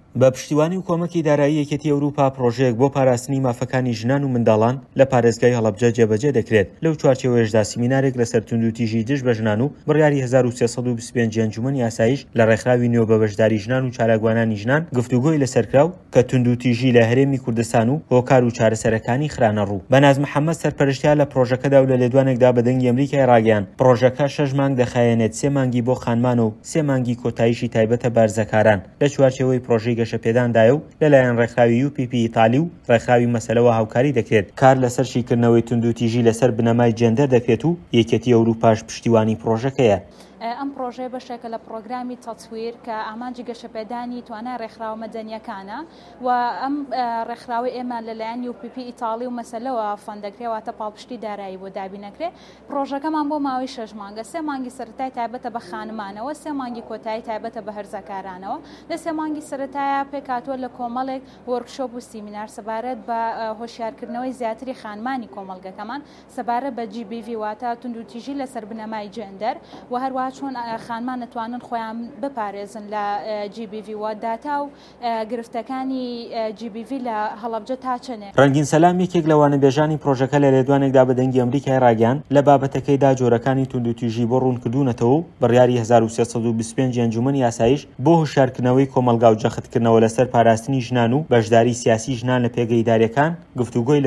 بە پشتیوانی و کۆمەکی دارایی یەکێتی ئەوروپا پرۆژەیەک بۆ پاراستنی مافەکانی ژنان و منداڵان لە پارێزگای هەڵەبجە جێبەجێ دەکرێت. لەو چوارچێوەیەشدا سیمینارێک لەسەر توندوتیژی دژ بە ژنان و بڕیاری 1325 ئەنجومەنی ئاسایش لە ڕێکخراوی نوێ بە بەشداری ژنان و چالاکوانانی ژنان گفتوگۆی لەسەرکراو کە توندوتیژی لە هەرێمی کوردستان و هۆکار و چارەسەرەکانی خرانە ڕوو. بەناز محەممەد سەرپەرشتیار لە پرۆژەکەدا و لە لێدوانێکدا بە دەنگی ئەمریکای ڕاگەیاند پرۆژەکە 6 مانگ دەخایەنێت 3 مانگی بۆ خانمان و 3 مانگی کۆتاییشی تایبەتە بارزەکاران لە چوارچێوەی پرۆژەی گەشەپێداندایە و لەلایەن ڕێکخراوی UPP ئیتالی و ڕێکخراوی مەسەلەوە هاوکاری دەکرێت. کار لەسەر شیکردنەوەی توندوتیژی لەسەر بنەمای جێندەر دەکرێت و یەکێتی ئەوروپاش پشتیوانی پرۆژەکەیە. ئەم پرۆژەیە بەشێکە لە پرۆگرامی تەچویر کە ئامانجی گەشەپێدانی توانای ڕێکخراوە مەدەنیەکانە و ئەم ڕێکخراوی ئێمە لەلایەن UPP ئیتالی و مەسەلەوە فەندەکرێواتە پاڵپشتی دارایی بۆ دابینەکرێت. پرۆژەکەمان بۆ ماوەی 6 مانگە 3 مانگی سەرەتای تایبەتە بە خانمانەوە 3 مانگی کۆتایی تایبەتە بە هەرزەکارانەوە لە 3 مانگی سەرەتایە پێکاتوە لە کۆمەڵێک وەرکشۆپ و سیمینار سەبارەت بە هۆشیارکردنەوەی زیاتری خانمانی کۆمەڵگەکەمان سەبارەت بە GBV واتە توندوتیژی لەسەر بنەمای جێندەر و هەروە چۆن خانمان نتوانن خۆیان بپارێزن لە GBV و داتا و گرفتەکانی GBV لە هەڵەبجە تا چنێ. ڕەنگین سەلام یەکێک لەوانە بێژانی پرۆژەکە لە لێدوانێکدا بە دەنگی ئەمریکای ڕاگەیاند لە بابەتەکەیدا جۆرەکانی توندوتیژی بۆ ڕوونکردوونەتەوە و بڕیاری 1325 ئەنجومەنی ئاسایش بۆ هۆشیارکردنەوەی کۆمەلگا و جەختکردنەوە لەسەر پاراستنی ژنان و بەشداری سیاسی ژنان لە پێگەیداریەکان گفتوگۆی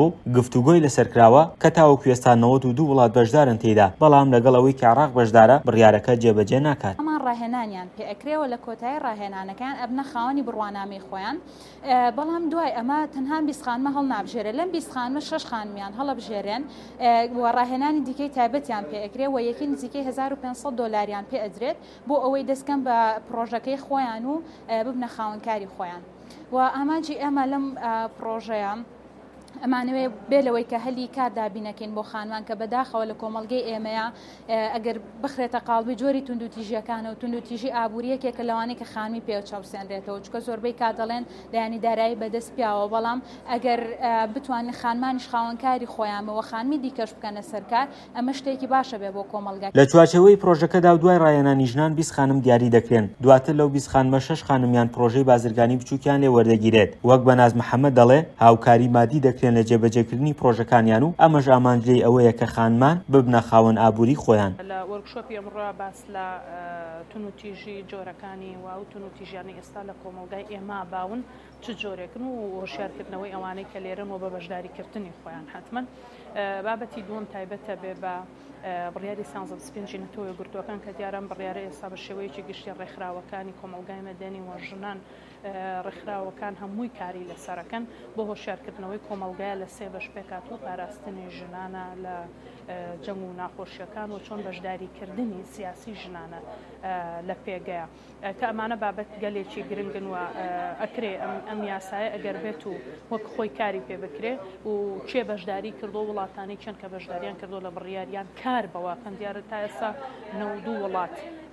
لەسەرکراوە کە تاوەکو ئێستا 92 وڵات بەشدارن تێیدا، بەڵام لەگەڵ ئەوەی کە عێراق بەشدارە بڕیارەکە جێبەجێ ناکات. ئەمان ڕاهێنانیان پێئەکرێەوە لە کۆتایی ڕاهێنانەکان ئەبنە خاوەنی بڕوانامەی خۆیان، بەڵام دوای ئەمە تەنها 20 خانمە هەڵ نابژێرێت. لەم 20 خانمە 6 خانمیان هەڵەبژێرێن و ڕاهێنانی دیکەی تایبەتیان پێئەکرێ و یەکی نزیکەی $1500 پێ ئەدرێت بۆ ئەوەی دەستکەم بە پرۆژەکەی خۆیان و ببنە خاوەنکاری خۆیان. و ئامانجی ئێمە لەم پرۆژەیە ئەمانوێ بێلەوەی کە هەلی کار دابینەکەین بۆ خانمان کە بەداخەوە لە کۆمەڵگەی ئێمەیە ئەگەر بخرێتە قاڵبی جۆری توندوتیژیەکانە و توندوتیژی ئابوووریەکێکە لەوانەیە کە خانمی پێ چاوسێنرێتەوە چکە زۆربەی کا دەڵێن لایانی دارایی بەدەست پیاوە، بەڵام ئەگەر بتوانین خانمانیش خاوەنکاری خۆیانەوە خانمی دیکەش بکەنە سەرکار ئەمە شتێکی باشە بێ بۆ کۆمەلگا. لە چوارچێوەی پرۆژەکەدا و دوای ڕایەنانی ژنان 20 خانم دیاری دەکرێن. دواتر لەو 20 خانمە 6 خانمیان پرۆژەی بازرگانی بچووکیان لێ وەردەگیرێت. وەک بەناز محەممەد دەڵێ هاوکاری مادی دەکرێن لە جێبەجێکردنی پرۆژەکانیان و ئەمەش ئامانجەی ئەوەیە کە خانمان ببنە خاوەن ئابووری خۆیان. لە وەرکشۆپی ئەمڕۆ باس لە توندوتیژی جۆرەکانی و توندوتیژیانی ئێستا لە کۆمەلگای ئێمە باون چ جۆرێکن و هۆشیارکردنەوەی ئەوانەی کە لێرن و بە بەشداریکردنی خۆیان حتمما. بابەتی دووەم تایبەتە بێ بە بڕیاری 1325 نەتەوەی گرتوەکان کە دیارە بڕیارە ئێستا بە شێوەیەکی گشتی ڕێکخراوەکانی کۆمەلگای مەدەنی و ژنان ڕێکخراوەکان هەمووی کاری لەسەرەکەن بۆ هۆشیارکردنەوەی کۆمەلگایە لە 3 بەش پێکاتوە پاراستنی ژنانە لە جەنگ و ناخۆشیەکان و چۆن بەشداریکردنی سیاسی ژنانە لە پێگەیە کە ئەمانە بابەت گەلێکی گرنگن و ئەکرێ ئەم یاسایە ئەگەر بێت و وەک خۆی کاری پێ بکرێ و چێ بەشداری کردو وڵاتانی چەند کە بەشداریان کردو لە بڕیاریان کار بەواکەن دیارە تا ئێستا 92 وڵات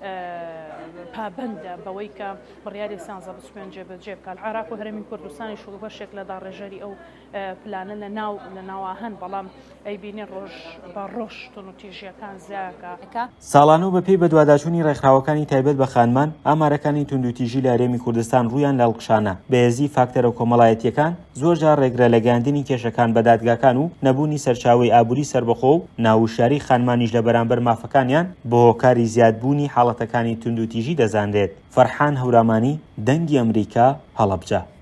پابندە بەوەی کە بڕیاری 1325 جێبەجێ بکات. عێراق و هەرێمی کوردستانی شڵ بەشێک لە داڕێژەری ئەو پلانە لە ناوهەن، بەڵام ئەیبینی ڕۆژ بە ڕۆژ توندوتیژیەکان زیاکە. ساڵانە و بەپێی بەدواداچوونی ڕێکخراوەکانی تایبەت بە خانمان ئامارەکانی توندوتیژی لە هەرێمی کوردستان ڕوویان لەڵقشانە. بەهێزی فاکتەرە کۆمەڵایەتیەکان زۆرجار ڕێگرە لە گەاندنی کێشەکان بە دادگاکان و نەبوونی سەرچاوەی ئابووری سربەخۆ و ناوشاری خانمانیش لە بەرامبەر مافەکانیان بۆ هۆکاری زیادبوونی حاڵەتەکانی توندوتیژی دەزاندرێت. فەرحان هەورامانی، دەنگی ئەمریکا، هەڵەبجە.